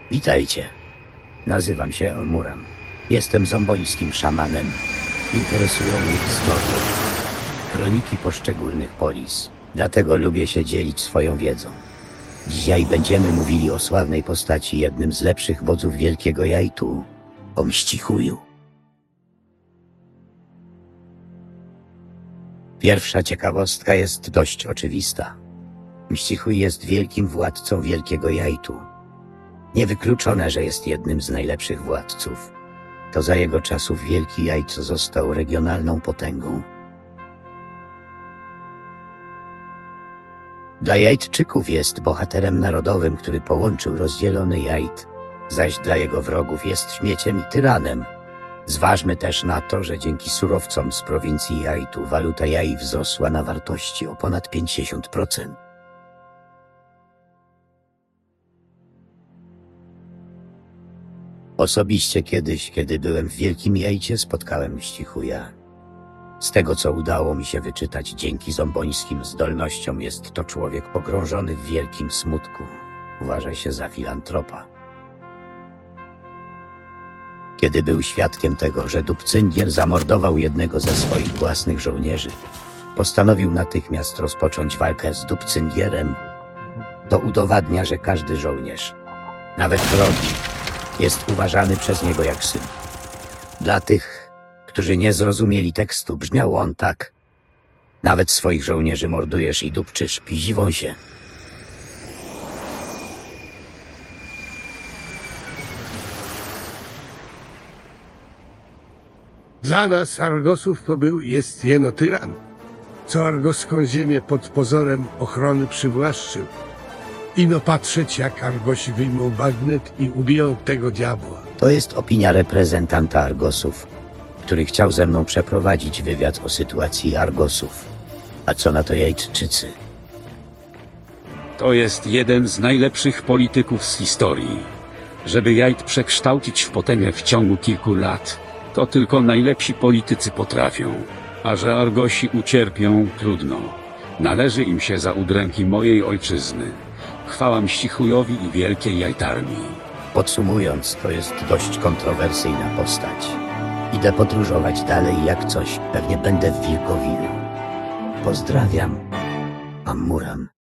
Witajcie. Nazywam się Almuram. Jestem zombońskim szamanem. Interesują mnie historie, kroniki poszczególnych polis. Dlatego lubię się dzielić swoją wiedzą. Dzisiaj będziemy mówili o sławnej postaci, jednym z lepszych wodzów Wielkiego Jajtu, o Mścichuju. Pierwsza ciekawostka jest dość oczywista. Mścichuj jest wielkim władcą Wielkiego Jajtu. Niewykluczone, że jest jednym z najlepszych władców. To za jego czasów Wielki Jajt został regionalną potęgą. Dla Jajtczyków jest bohaterem narodowym, który połączył rozdzielony Jajt, zaś dla jego wrogów jest śmieciem i tyranem. Zważmy też na to, że dzięki surowcom z prowincji Jajtu waluta Jaj wzrosła na wartości o ponad 50%. Osobiście kiedyś, kiedy byłem w Wielkim Jajcie, spotkałem Mścichuja. Z tego, co udało mi się wyczytać dzięki zombońskim zdolnościom, jest to człowiek pogrążony w wielkim smutku. Uważa się za filantropa. Kiedy był świadkiem tego, że Dupcyngier zamordował jednego ze swoich własnych żołnierzy, postanowił natychmiast rozpocząć walkę z Dupcyngierem. To udowadnia, że każdy żołnierz, nawet wrogi, jest uważany przez niego jak syn. Dla tych, którzy nie zrozumieli tekstu, brzmiał on tak: nawet swoich żołnierzy mordujesz i dupczysz, piziwą się. Dla nas, Argosów, to był i jest jeno tyran, co argoską ziemię pod pozorem ochrony przywłaszczył. Ino patrzeć, jak Argosi wyjmą bagnet i ubiją tego diabła. To jest opinia reprezentanta Argosów, który chciał ze mną przeprowadzić wywiad o sytuacji Argosów. A co na to Jajtczycy? To jest jeden z najlepszych polityków z historii. Żeby Jajt przekształcić w potęgę w ciągu kilku lat, to tylko najlepsi politycy potrafią. A że Argosi ucierpią, trudno. Należy im się za udręki mojej ojczyzny. Chwała Mścichujowi i Wielkiej Jajtarmii. Podsumując, to jest dość kontrowersyjna postać. Idę podróżować dalej, jak coś, pewnie będę w Wilkowilu. Pozdrawiam, Almuram.